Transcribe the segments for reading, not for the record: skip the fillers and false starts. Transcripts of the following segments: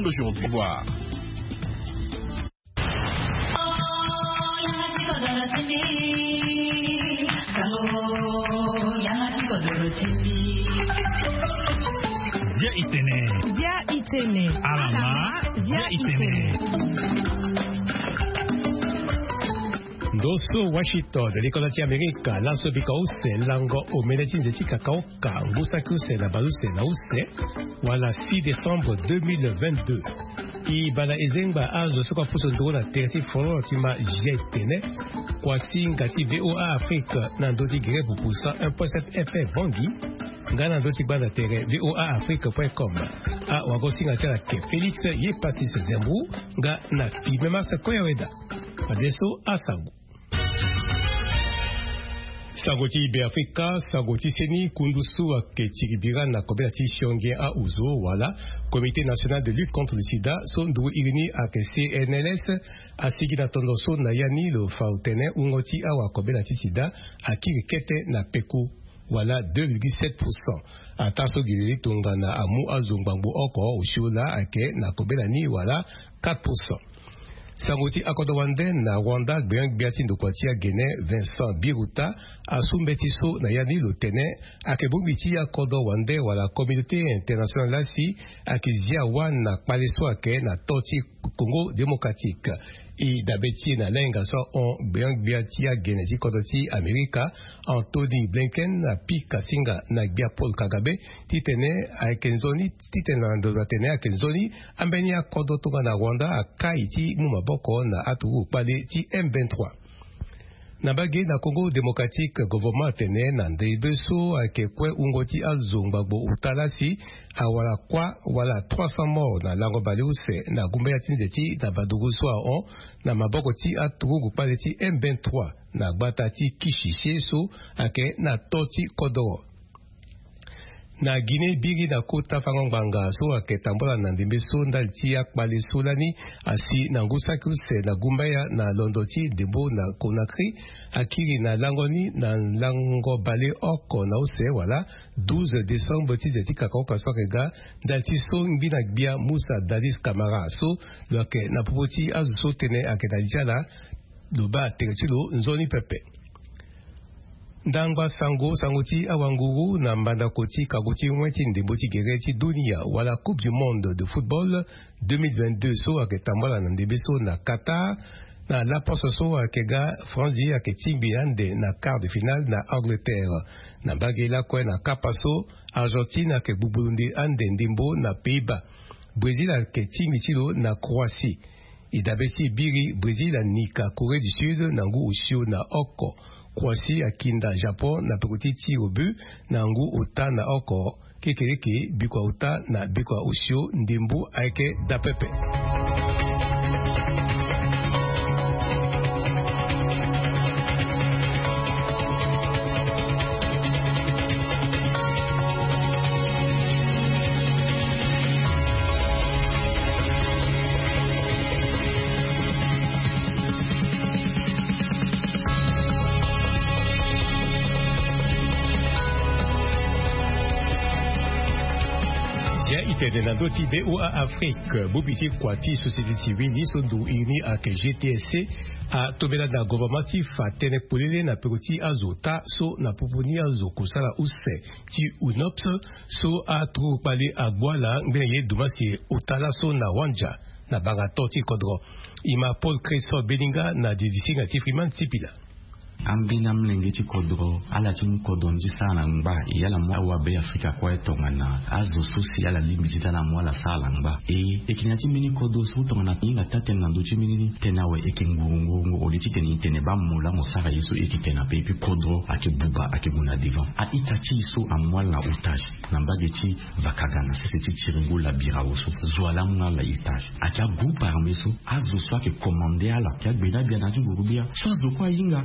l'édition d'aujourd'hui. Voir. Dia itene. Alama. Dia itene. Doso Washington, l'Économie américaine, l'Ansobika Ose, Lango, Omenetine Kakaoka, Ngusakuse, la Baluse, la Ose, voilà 6 décembre 2022. Ibana Ezengba, Azo, Soka Pusondo, la Terti Foro, Tima, Jetene, Kwasi, Ngati, VOA Afrique, Nandoti Gré, pour poussa 1.7 FM, Bangui, Gana Doti Bana Terre, VOA Afrique.com, A Wagosi, Ngati, Félix, Yepassis, Zembrou, Ga, Napi, Memasa, Koyaweda, Adesso, Asangu. Sagoti Beafrika, Sagoti Seni, Kundusu, Ketiribira, Nakobé, Shionge, A Uzo, voilà, Comité national de lutte contre le sida, Sondou Irini, CNLS, Asigina Tondoso, Nayani, le Fautene, Ungoti, Awakobe, Sida, Akirikete, Napeku, voilà 2,7%. Ataso Gili, Tongana, Amu, Azumbangu, Oko, Ushula, Ake, Nakobe, voilà 4%. Sangoti Akodowande na Rwanda Gbeang Biatin de Kwatia Guinée Vincent Biruta Asumbetiso na Yani Lotene Akebumiti Akodowande wa la communauté internationale si Akizia Wan na Paleso Ake na Toti Congo démocratique et d'Abeti na Lenga so on Gbeang Biatia Guinée Kodoti Amerika Anthony Blinken na Pika Singa na Bia Paul Kagame Titene Akenzoni Titene Ndozatene Akenzoni Ambeni Akodotonga na Rwanda Akaiti Mumabo na atu pale ti M23 na bagé na Congo démocratique gouvernement tene na ndebeso akekwe ungoti azongbago utalasi awala kwa wala 300 morts na lango baleuse na gumba ya tinzeti na baduguso on na maboko ti atu pale ti M23 na batati kishisheso ake na toti kodoro na Guinée biri na kota fangongbanga so aketambola na ndembeso ndalti akpale solani asi na ngusakuse na gumbaya na londoti debo na Conakry akiri na langoni na lango bale oko na ose wala 12 décembre tizeti kakoka swakega ndalti so ngina bia Musa Dadis Kamara so loke na popoti azuso tene akedajala loba teretilo nzoni pepe Ndangba Sangoti Awanguru na Mbanda Koti Kagoti Mweti Ndemboti Gereti Dunia wala Coupe du Monde de Football 2022 so aketambola na ndebeso na Qatar na la pososo akega Franzi aketimbiande na quart de finale na Angleterre na bagela kwe na Kapaso Argentine akebubulundi ande ndimbo na Pays-Bas Brésil aketimbichilo na Croatie idabeti biri Brésil anika Corée du Sud na ngu ushio na Oko Kwasi akinda Japon na pekuti ti obu na ngu uta na oko kekereke bikwa uta na bikwa ushio ndimbu aike dapepe. Na doti BOA Afrique, Bobiti Kwati, Société Civile, Nisondu Ini ak GTSC, a tobela na gouvernement fa tene polele na peruti azota so na poponi azoko sala use ti unops so a tru pale agwala ngbenye dumasi utala so na wanja na banga toti kodro. Ima Paul Christophe Belinga na didisinga ti Freeman Tipila. Ambina mlenge ti kodro ala ti mkodonji sana ngba yala mwa wa be Afrika kwa etongana azo sosi yala limbitita na mwa la sala ngba ekinyati mini kodo so tongana inga taten na ndo ti mini tenawe ekengurungu oliti teni tene ba mula mosara yeso ekitena pe pi kodro ake buba ake muna divan a itati so amwa la otage na mbage ti vakagana sese ti tiringo la bira oso zwala mwa la otage ake gupa armeso azo so ake komande ala kia gbeda bia na ti ngurubia so azo kwa inga gupa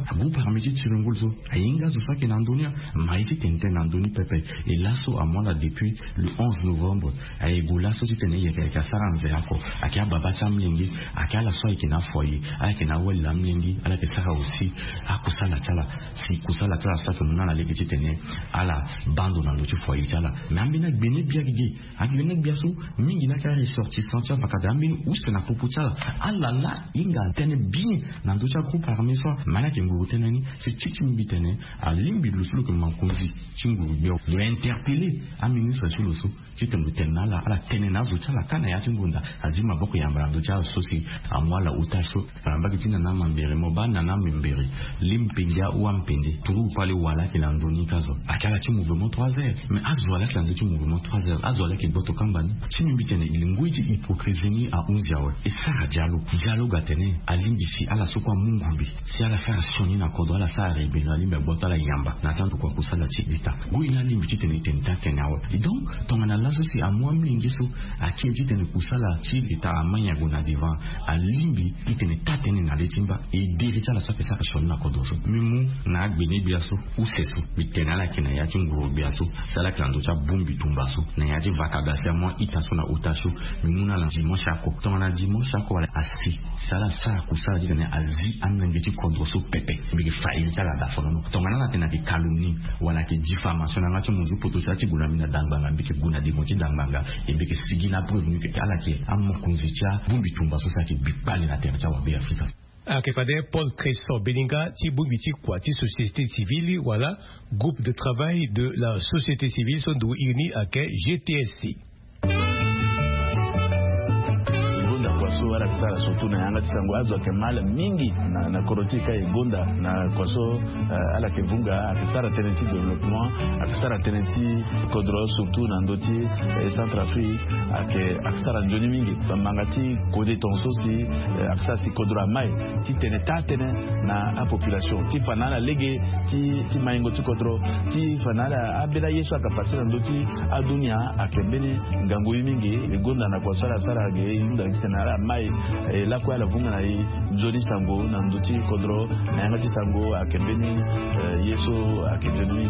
armée Tirungulzo, Ainga Zufaki Nandonia, Maïti Tenten Nandoni Pepe, et l'assaut à moi depuis le 11 novembre, à Egoula, Sotitene, Yaka Saran Zerako, Akia Babata Mlingi, Akia la Soy Kena Foye, Akena Wel Lamlingi, à la Kessara aussi, à Kusala Tala, si Kusala Tala Satonuna, la Legitene, à la bande dans le foyer Tala, mais Amina Bene Biagigi, Agionek Biasou, Minginaka ressorti Santia Bakadamin, ou c'est la Poputala, Allah, Inga, Tene Bini, Nandocha Groupe Armée Soir, Malakengo Tenani, c'est Chichimbitene, à Limbidluslu que Mankonzi, Chingu, de interpeller à ministre sur le sou, Chitemutena, à la Tenena, Zutala, Kanaya Chingunda, Azima Boko Yamba, Docha Sosi, à moi la Utacho, Rambakitina Namambere, Moba Nana Memberi, Limpindia ou Ampende, Tourou Pale Wala qui l'Andoni Kazo, Akalachi Mouvement 3R, mais Azuala qui l'Andoni Mouvement 3R, Azuala qui Boto Kambani, Chimbitene, il ngouiti hypocrisie à Unziawe, et ça dialogue à Tene, à Limbisi, à la Sokwa Mungumbi, si à la faire Soni na Kodo, à la Sahara, Benali, Bota la Yamba, Nathan pour quoi la Chibita, Gouina Limbiti Tenta Kenawa. Et donc, ton analyse c'est à moi, Mlingiso, à qui dit Tene Kusala, Chibita, à Mayaguna devant, à Limbi, il tenait Tatene na Letimba, et dirige à la Soke Soni na Kodoso. Mimu, na Bene Biaso, ou Sesu, Bitenala Kenaya Tungo Biaso, Sala Klandocha Bumbi Tumbaso, Nayaji Vakagasa, moi, Itasona Utacho, Mimuna la Dimon Chako, ton a Dimon Chako, Asfi, Sala Sa Kusala, dit Azi, Amnangeti Kodroso Pepe, mais failli à la Dafono, ton a tena de calomnie, ou à la diffamation, à la Muzu Potosati, Goulamina Dambanga, Bike Guna Dimoti Dambanga, et Bike Sigina prévenu que à la qui a mon Kunzitia, Bumbi Tumbaso, ça qui bipale la terre, Tawabi Africa. Akefade Paul Cresson Belinga, Tiboubiti Kwati Société Civile, voilà, groupe de travail de la société civile sont unis à GTSC. Kwaso wala kisara surtout na yanga tisango azo kemala mingi na korotika igonda na kwaso ala kevunga akisara teneti développement akisara teneti kodro surtout na ndoti Centrafrique akisara njoni mingi bamangati kode tonso si akisara si kodro mai ti teneta tene na a population ti fanala lege ti maingo ti kodro ti fanala abela yesu akapasira ndoti adunia akembele ngango mingi igonda na kwasara sara ge inda kitana mai la kwa la vunga na Joni Sango na nduti kodro na yangati Sango akembeni yeso akembeni.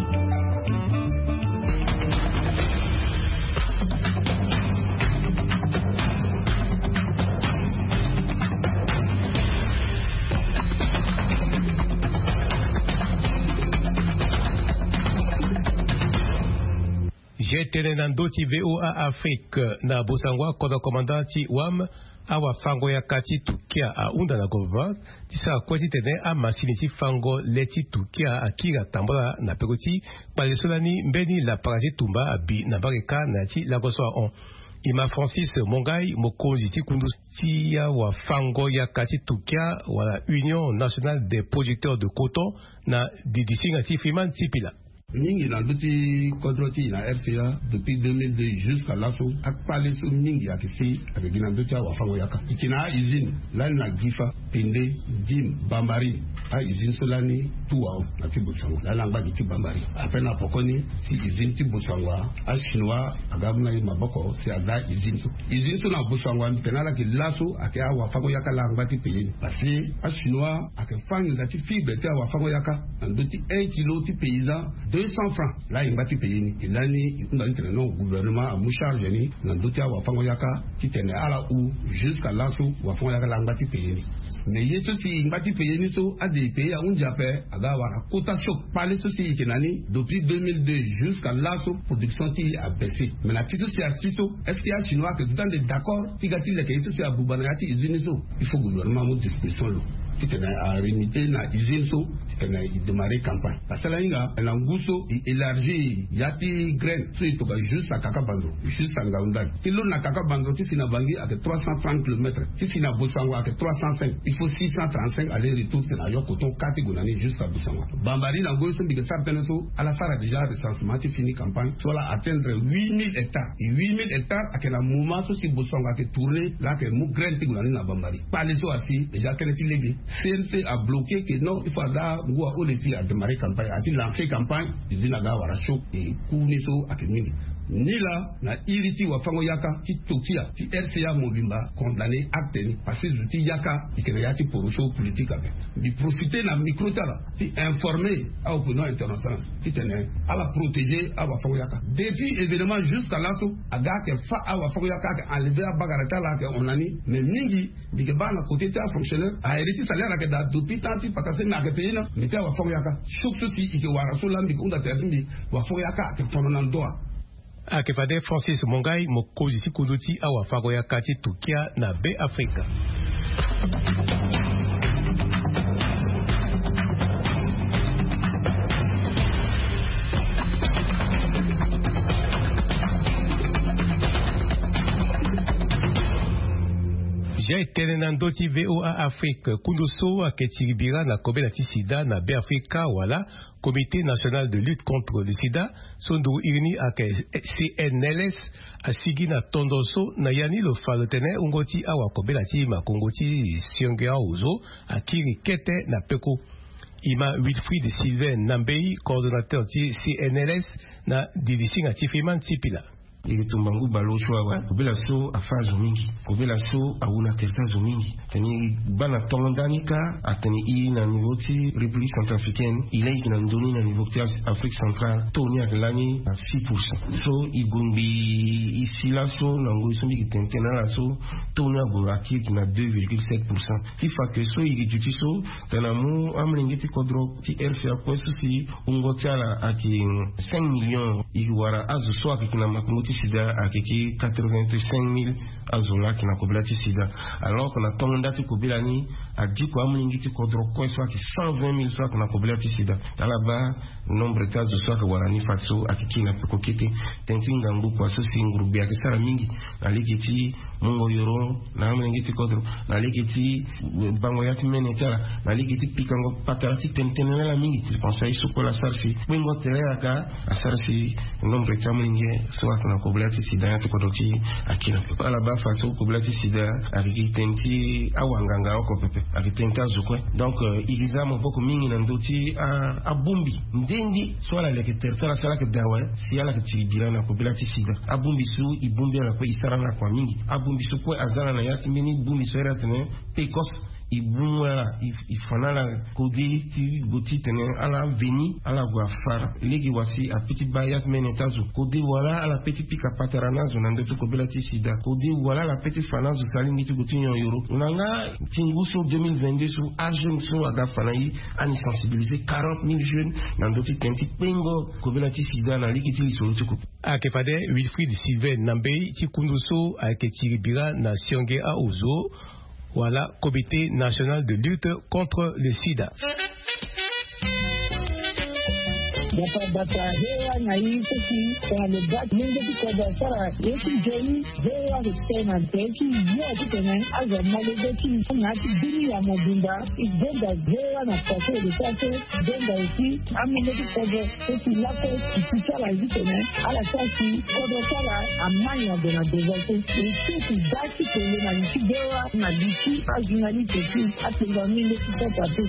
J'étais dans d'autres VOA Afrique na Bosangwa koda commandant WAM awa fango ya kati tukia a unda na gova tisa kwati tene a masiniti fango leti tukia a kira tambola na pekoti palesolani mbeni la parasi tumba abi na bareka na ti lagoswa on Ima Francis Mongai mokonzi ti kundu tia wa fango ya kati tukia wala Union nationale des producteurs de coton na didisinga ti fiman tipila. Ningi na luti kodroti na RCA depuis 2002 jusqu'à l'assaut ak pale so ningi akisi avec ginandocha wa fango yaka ikina usine la na gifa pinde dim bambari a usine solani tuwa na tibusango la lamba di bambari apena pokoni si usine tibusango a chinois agabuna maboko si aza usine so na busango tenala ki lasso akia wa fango yaka lamba ti pays parce que a chinois akafanya ngati fibre ti wa fango yaka ndoti 1 kilo ti paysan 200 francs. Là, il va te payer. Et là, il y a un gouvernement à mouchard, il y a un dossier à Wafango Yaka qui tenait à la ou jusqu'à l'assaut, Wafango Yaka l'a te payer. Mais il y a ceci, il va te payer à des pays à un Japon, à Gawara, Kota Chok, parler ceci, depuis 2002 jusqu'à l'assaut, production qui a baissé. Mais la question c'est à Siso, est-ce qu'il y a Chinois que tout le temps est d'accord, qui a-t-il les questions sur Boubanayati, il faut que le gouvernement ait une discussion. Qui tenait à réunir na usine so qui tenait à démarrer campagne parce que là il a un goût élargi yati graine so il toka juste à Kakabando juste à Ngaoundal si l'on na Kakabando si na Bangui à 330 km si na Bosango à 305 il faut 635 aller-retour c'est na Yokoton Katigonani juste à Bosango Bambari na Goyo so biga certaines so à la Sara déjà recensement qui fini campagne soit là atteindre 8000 hectares et 8000 hectares à quel moment so si Bosango a tourné là que mou graine Tigonani na Bambari pas les so assis déjà qu'elle est illégale CNC a bloqué que non, il faut là où on a démarré campagne, a lancé campagne, il dit naga warasho et Kouniso a terminé. nila na iriti wafango yaka ti tokia ti RCA mobimba condamné acte ni parce que ti yaka ikreati poroso politique avec di profiter na microtala ti informer à opinion internationale ti tene à la protéger à wafango yaka depuis événement jusqu'à là to aga ke fa à wafango yaka enlever à bagarata là que on ani mais mingi di ke ba na côté ta fonctionnaire a hérité salaire que da depuis tant ti pakase na ke pays na mais ta wafango yaka choc ceci ike waraso lambi kunda termbi wafango yaka ke fononan doa akefade Francis Mongai mokozi sikunduti awa fago ya kati tukia na be Afrika. J'ai tene na ndoti VOA Afrique kundoso aketiribira na kobe na sida na be Afrika wala Comité national de lutte contre le sida sondu irini ak CNLS asigi na tondoso na yani lo falotene ungoti awa kobe na ti makongoti siongea uzo akiri kete na peko ima Wilfried Sylvain Nambei coordonnateur ti CNLS na division atifiman tipila ilitumbangu balosho awa kubela so afazo mingi kubela so auna tertazo mingi tani bana tongandanika atani i na nivoti République centrafricaine ile ikina ndoni na nivoti Afrique centrale toni aklani à 6%. So igumbi isila so nango isombi kitentena la so toni aguraki na 2,7%. Tifa que so igijuti so tanamu amlengeti kodro ti RFA kwa susi ungotala ati 5 millions iwara azu so akina makumoti sida akiki 85,000 azola kina kobilati sida alors qu'on a tondati kobilani a dit ko amlingiti kodro ko so aki 120,000 so kuna kobilati sida alaba nombre tazo so ka warani fatso akiki na kokete tentinga mbuko asosi ngrubi akisara mingi alikiti mungo yoro na amlingiti kodro na alikiti bango yati menetara na alikiti pikango patarati tentenela mingi je pense à iso ko la sarsi wingo tereka asarsi nombre tamlinge so kuna kobilati sida ya tukodoti akina ala ba faso kobilati sida akitenti awanganga oko pepe akitenta zukwe donc iliza mopoko mingi na ndoti a bumbi ndendi swala leke tertara sala ke dawa si ala ke tibira na kobilati sida abumbi su ibumbi ala ko isara na kwa mingi abumbi su ko azana na yati mini bumbi so era tene pekos ibumwala ifanala kodi ti goti tene ala veni ala guafara legi wasi a petit bayat menetazu kodi wala ala petit pika pataranazo na ndeto kobilati sida kodi wala la petit fanazo salingi ti goti nyon euro unanga tinguso 2022 su ajem so aga fanayi ani sensibiliser 40,000 jeunes na ndoti tenti pengo kobilati sida na ligi ti lisolo tuko akefade Wilfried Sylvain Nambei ti kunduso aketiribira na sionge a uzo voilà, Comité national de lutte contre le sida. Bata hewa na hii sisi kwa lebat mungu kwa basara yesu jeni hewa kutena teki ya kutena aza malezeki ngati bini ya mobimba igenda hewa na pato de pato denda isi amene kwa sisi lako kisala zitena ala sasi kwa sala amanya de na dezato sisi daki kule na nchi hewa na diki ajinali teki atenga mile kwa pato.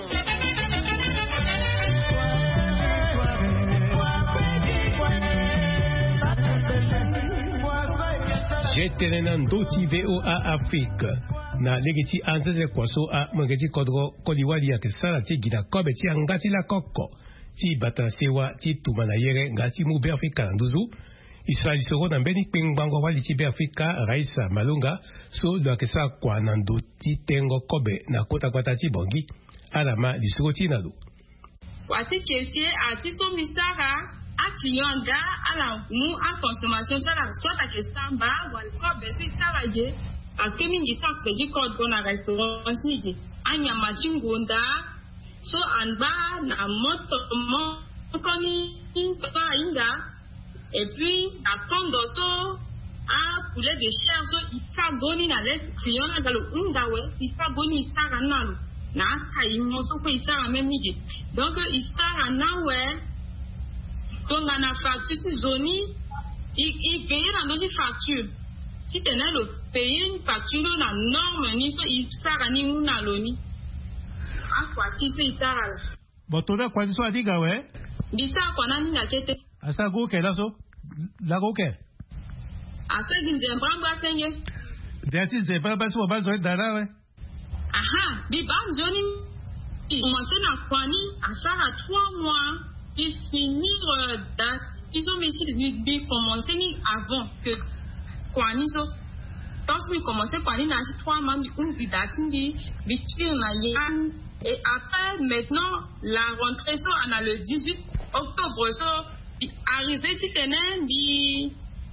J'étais ndoti VOA Afrique na legiti anzeze kwaso a mangeti kodro koliwali ya kesala ti gida kobe ti angati la koko ti batasewa ti tumana yere ngati mu be Afrika nduzu Israeli soro na mbeni pingbango wali ti be Afrika Raisa Malunga so do kesa kwa na ndoti tengo kobe na kota kwata ti bongi alama lisoro ti nalu wati kesie ati so misara akiyonga ala mu a consommation sala soit à que samba wal ko be si saraje parce que mingi sa pe ji code na restaurant si anya machingonda so anba na moto mo komi pa inga et puis à tondo so a poulet de chair so ifa goni na le kiyona galo ungawe ifa goni sara nalo na kai mo so ko isara memiji donc isara nawe donc on a facture si zoni il paye dans nos factures si tu as le payer une facture na norme ni so il sara ni una loni a quoi si c'est sara botoda kwa so adiga we bisa kwa nani na kete asa go kela so la roke asegi nzembamba senge dati nzembamba so bazo dara we aha bi banjoni commencer na kwani asara 3 mois et finir date ils ont essayé de commencer ni avant que kwani so donc we commencer kwani na 3 mois bi unzi date bi na yan et après maintenant la rentrée so on a le 18 octobre so arrivé tu tenais bi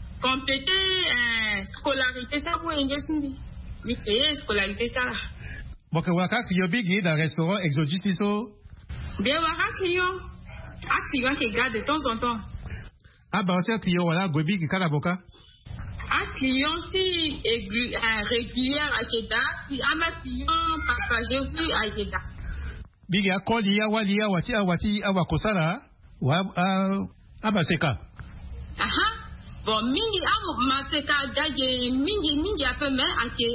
compléter scolarité ça pour ingénierie bi payer scolarité ça. Boke waka kiyo bigi dans restaurant exotique so. Bien waka kiyo. Activant qui garde de temps en temps. Ah bah c'est kiyo wala gobi ki kala boka. Client si régulière à Keda, si ama client passager aussi à Keda. Bigi akoli ya wali ya wati awakosala wa abaseka. Aha. Bon mingi maseka gaje mingi a peu mais ake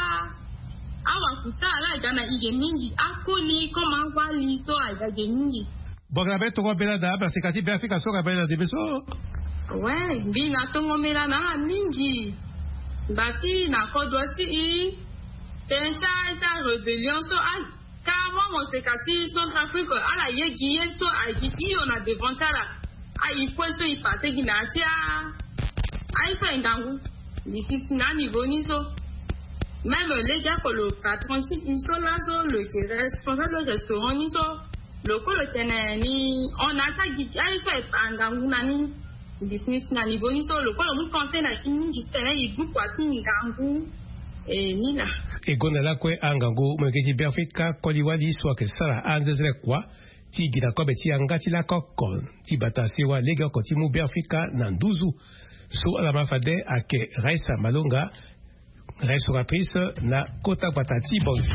awa kusala igana ige mingi akoli koma wali so agaje mingi boga beto ko bela da ba sekati be afika so ka bela de beso ouais bina tongo mela na mingi basi na kodwa si tencha rébellion so ka mo sekati Centrafrique ala yegiye so aji on a devant ça là ai kweso ipate ginatia ai fa ndangu d'ici na niveau ni so. Même les gars que le patron, ils sont là, le responsable du restaurant, ils sont le ni on a ça qui a fait un gangou business na niveau ni so le nous pensez na qui disait il vous quasi gangou et ni là. Et qu'on a là quoi un gangou, mais que bien fait qu'à Koliwadi soit que ça a un quoi. Ti gina kobe ti angati la kokon ti batasi wa les gars quand ti mu bien fait qu'à nanduzu so la mafade ake Raisa Malonga. Restauratrice na Kota Patati Bonne.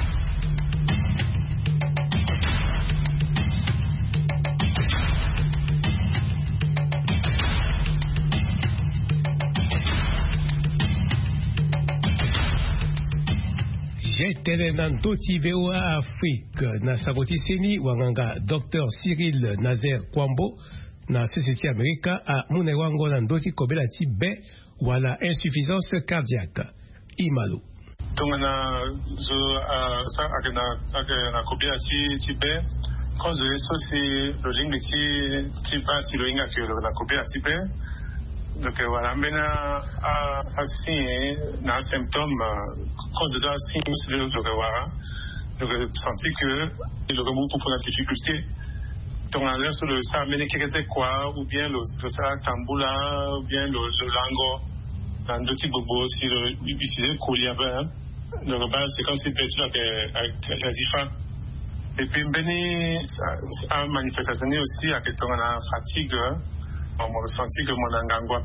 J'étais dans Toti VOA Afrique na Saboti Seni wanganga Dr Cyril Nazer Kwambo na CCT America a Munewango na Ndoti Kobela Tibe wala insuffisance cardiaque. Imalo. Tongana zo sa akena kopia ti be cause eso c'est le link ti pas si le inga que la kopia ti be donc voilà mena a si na symptôme cause de ça si le voilà donc senti que le remous pour la difficulté tongana sur le ça mena qui était quoi ou bien le ça tambula ou bien le lango dans d'autres bobos si utiliser le collier donc c'est comme si petit avec la difa et puis beni a manifestation aussi à que ton la fatigue on me senti que mon angangwa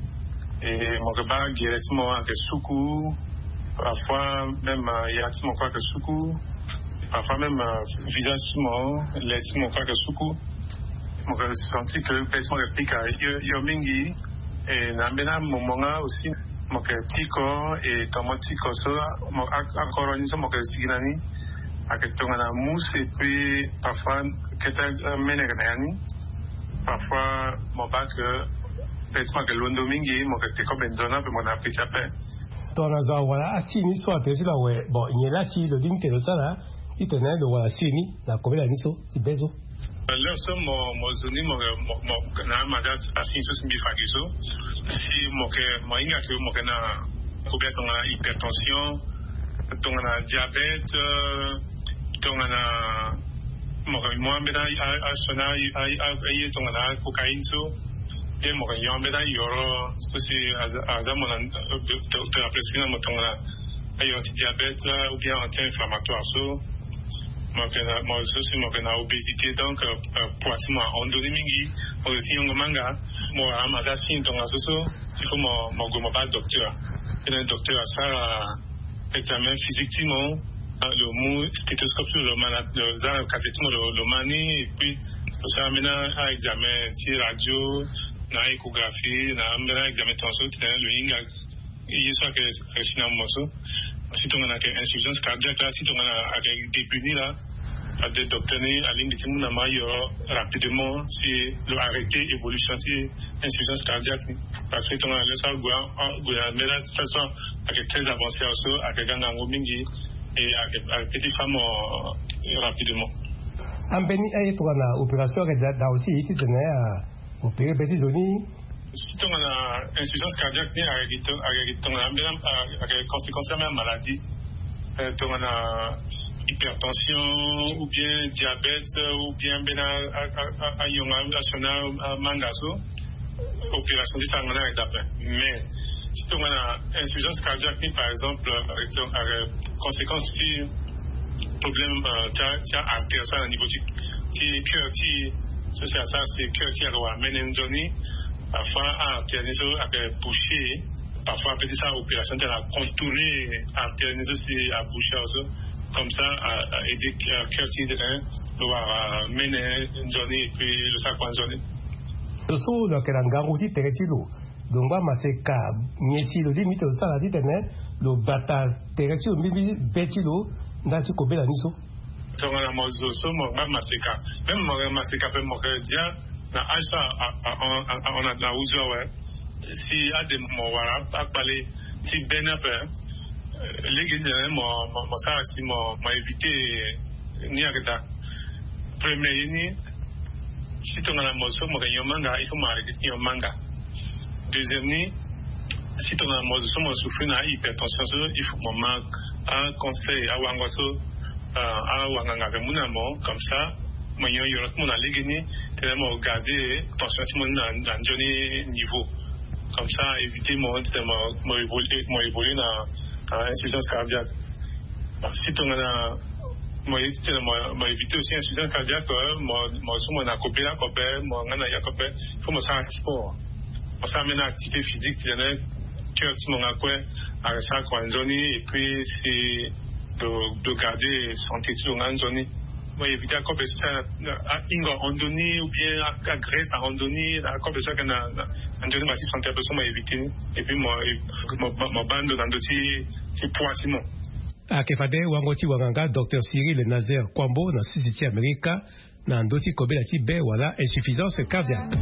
et mon gaba directement avec soukou parfois même il y a tout mon quoi que soukou parfois même visage mon les mon quoi que soukou mon senti que petit réplique yo mingi et nambena momonga aussi moke tiko et tomo tiko so mo akoroni so moke siginani aketonga na mousse et puis parfois keta meneganani parfois mo ba que peut-être que londo mingi moke tiko benzona pe mon appétit après tona za wala asini so atesi la we bon nyela ti le ding te ça là il tenait de wala sini na kobela niso ti bezo. Là, mon zone, mon na magas asin so simbi fagiso. Si mon inga que mon na couvert ton hypertension, ton na diabète, ton na mon mena a sona a ton na cocaïne so. Et mon yon mena yoro so si aza mon docteur a prescrit mon ton na diabète ou bien anti-inflammatoire so. Moi aussi mon obésité donc poids en donné mingi on dit on manga moi amazasi donc asoso il faut mon pas docteur et le docteur ça examen physiquement le mot stéthoscope sur le malade le cathéter le mani et puis ça amène à examen si radio na échographie na amène examen tension le inga il soit que finalement si on a une insuffisance cardiaque là si on a des début là à des docteurs à l'indicimou na mayo rapidement si le arrêter évolution si insuffisance cardiaque parce que ton le ça mais là ça sont avec très avancé aussi avec un mingi et avec petite femme rapidement en béni ay to na opération da aussi ici tenait à opérer petit zoni si tu as insuffisance cardiaque ni avec ton avec conséquences de la maladie tu as hypertension ou bien diabète ou bien national mangaso opération du sang est d'après mais si tu as insuffisance cardiaque par exemple avec conséquence si problème tu as artère au niveau du cœur c'est cœur qui a amené une zone parfois artère avec boucher parfois petit ça opération de la contourner artère aussi à boucher aussi comme ça aider cœur qui doit mener une zone et puis le sac en zone so lo que rangaruti teretilo donc ba maseka mieti lo limite ça la dit lo bata teretilo bibi betilo ndati ko bela niso donc la mozo so mo maseka même mo maseka pe mo dia na acha on a la uzo ouais si a des mo wala a parler si benape l'église mo ça si mo éviter ni agata premier ni si tu as la mozo mo ganyo manga il faut m'arrêter si manga deuxième ni si tu as la mozo mo souffrir na hypertension il faut mo manque un conseil à wangoso à wanganga be munamo comme ça mo yo mo na ligini tellement garder tension ti mo na joni niveau comme ça éviter mo évoluer na insuffisance cardiaque si tu as moi éviter aussi insuffisance cardiaque moi na copé la copé moi ngana ya copé faut me faire sport on s'amène activité physique qui est cœur ti mon quoi avec ça quoi zone et puis c'est de garder santé sur une zone moi éviter à copé ça ingo andoni ou bien à graisse à andoni à copé ça que na andoni ma santé personne moi éviter et puis moi bande dans dossier c'est poids sinon akefade wangoti wanganga Dr Cyril Nazaire Kwambo na Société America na ndoti kobela ti be wala insuffisance cardiaque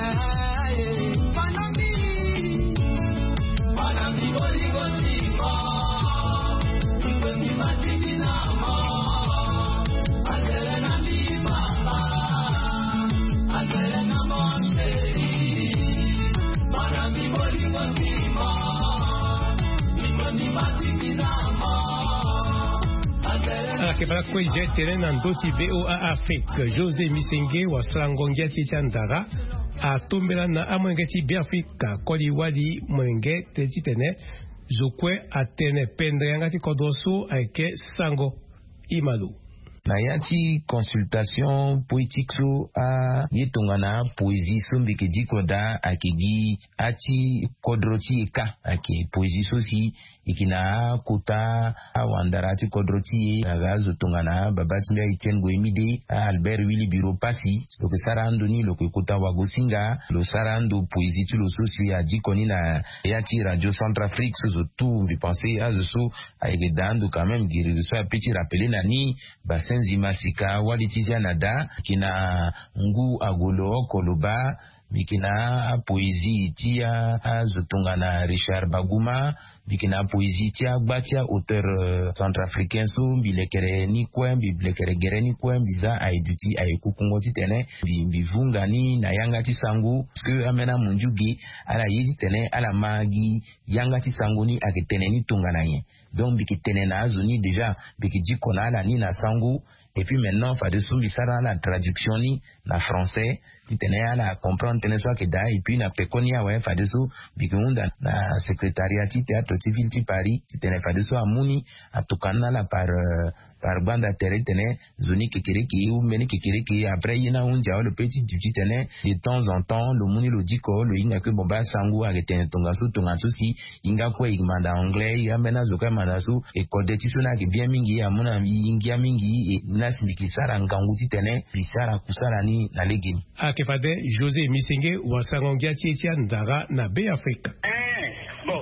kebala kweje terrain na ndoti BOA Afrique José Misenge wa Slangongia Tiandara a tombela na amwengeti bi Afrika kodi wadi mwenge tetitene zokwe atene pendre yangati kodoso aike sango imalu na yati consultation poétique so a yetongana poésie so mbekedi koda akedi ati kodroti eka ake poésie so si ikina kota awandara ati kodroti agazo tongana babati mbia Etienne Goemide Albert Willy Biro Pasi lo sarando ni lo kota wagosinga lo sarando poésie tu lo so ya dikoni na yati Radio Centrafrique so tout mbi penser à so aigedando quand même giri so a petit rappeler nani bassin Zimasika walitizia nada kina ngu agolo koloba bikina poésie tia azotungana Richard Baguma bikina poésie tia gbatia auteur centrafricain so bilekere ni kwembi bilekere gere ni kwembi za aiduti aikukungo tene bivunga ni na yangati sangu que amena munjugi ala yidi tene ala magi yangati sangu ni aketene ni tungana yen donc bikitene na azoni déjà bikiji konala ni na sangu. Et puis maintenant, il faut que la traduction ni na français, tu tenais à la comprendre, tenais soit que da, et puis na peconia ouais, fait dessous, bikunda na secrétariat ti théâtre civil ti Paris, tu tenais fait dessous à Mouni, à Tokana la par bande à terre tenais, zoni kekereki ou meni kekereki, après il y a un diao le petit du tenais, de temps en temps, le Mouni le diko, le inga que bomba sangu a été tongasu si, inga quoi igmanda anglais, ya mena zoka manasu, et kodeti suna ki bien mingi, à mon ami, ingia mingi, et nasindikisara nganguti tene, bisara kusara ni na legini. Akefade José Misenge wa Sangongia Tietia Ndara na Be Afrique. Bon, mais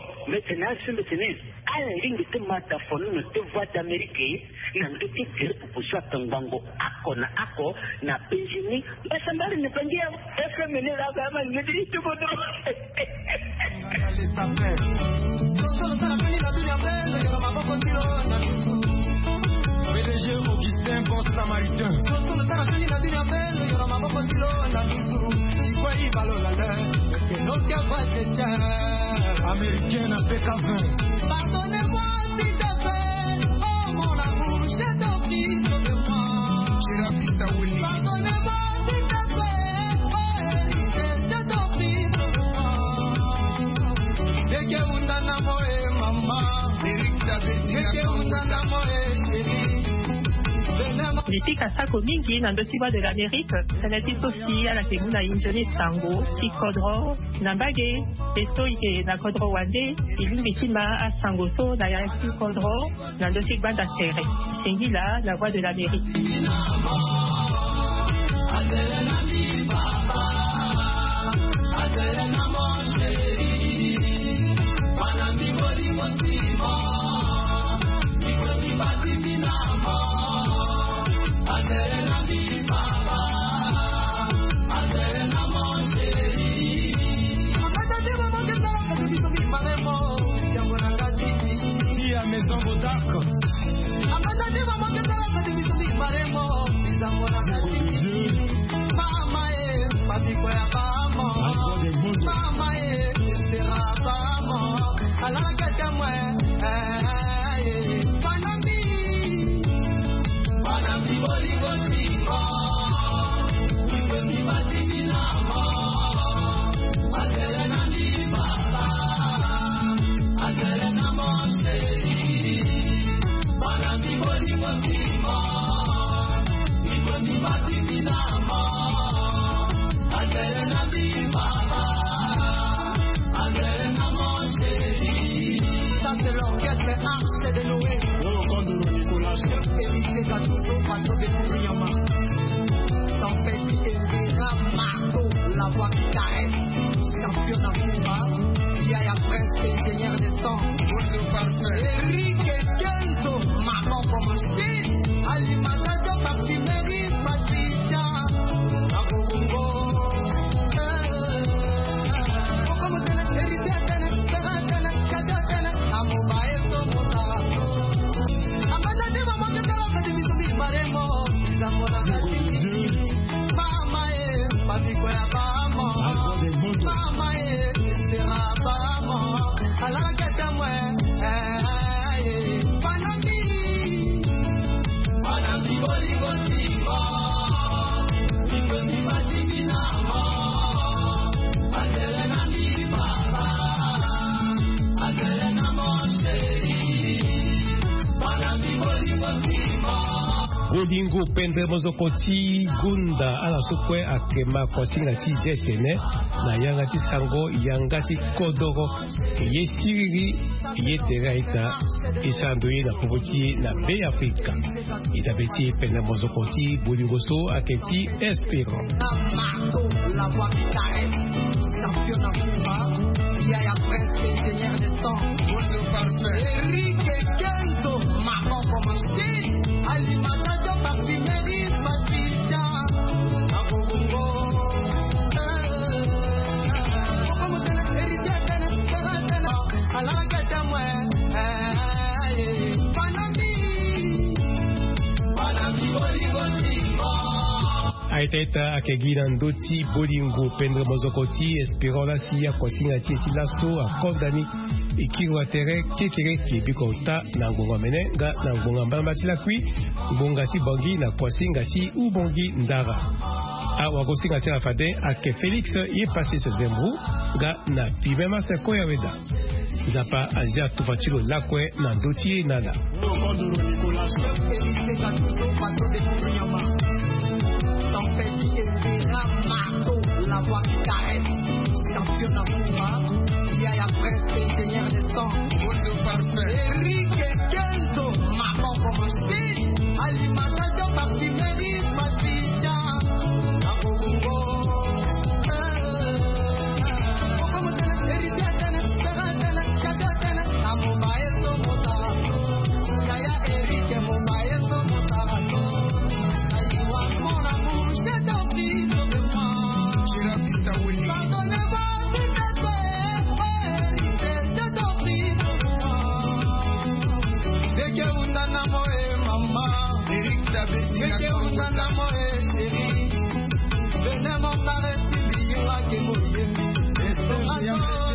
tenation de tenir à la ligne de mataphone de voix d'Amérique n'a de titre pour soit un bango akona ako na Benjamin basambari ne pangia FM ne la gama ne dit tout bon PDG Augustin Bon Samaritain américaine à PK20. Pardonnez-moi s'il te plaît, oh mon amour, je t'en prie, sauve-moi. Pardonnez-moi s'il te plaît, oh je t'en prie, sauve-moi. Eke undana moe mama, eke undana moe chérie. Depuis Kasako Mingi, dans le Tiwa de l'Amérique, ça n'a été aussi à la Kemuna Injone Sango, Tikodro, Nambage, Tesoike, Nakodro Wande, Ilumbitima, à Sangoso, Nayaki Kodro, dans le Tiwa d'Astere. Singila, la voix de l'Amérique. Maison Bodark. La voix qui caresse, champion d'Afrique, Yaya Prince, ingénieur des sons, votre parfait. Eric Kenzo, maman comme chine, alimentation parfumerie, Patricia, Abongo. Como te la hérité, tena, chadotena, Amoba et Somotarato. Amadade, maman, que t'as la fête de Maremo, Zamona, Mama et Papico ya Bamo, Mama et Sera Bamo, Ala Kata Mwe, Panami Boligo Tigo, Nikoni Batimi Namo, Adelena Mi Baba, Adelena Monsheri, Panami Boligo Tigo. Bolingo pendre mozokoti gunda ala sokwe akema kosinga ti jetene na yanga ti sango yanga ti kodoro yesiriri yetera ita isandoye na poboti na be Afrika ita beti pendre mozokoti bolingo so aketi espérant la voix qui caresse champion d'Afrique Yaya Prince ingénieur des sons votre parfait Eric Kenzo maman comme chine alimentation parfumerie Patricia Abongo como te la hérité tena ala Kata Mwe Panami Boligo Tigo aiteta akegina ndoti bolingo pendre mozokoti espérant la siya kosinga ti eti laso akondani ikirwa tere kekere kibikota na ngonga mene nga na ngonga mbamba ti lakui ngonga ti bongi na kosinga ti ubongi ndara awa kosinga ti rafade ake Félix ye passé se zembru nga na pibema se koya weda nzapa azia tufa ti lo lakue na ndoti ye nada la voix qui caresse, champion d'Afrique, Yaya Prince, ingénieur des sons, votre parfait. Eric Kenzo, maman comme chine, alimentation parfumerie, Patricia, Abongo. Como te la hérité, tena, chadotena, Yeke undana moe mama Eric Sabeti Yeke undana moe chéri Venez mon caresse Yeke moye Estomado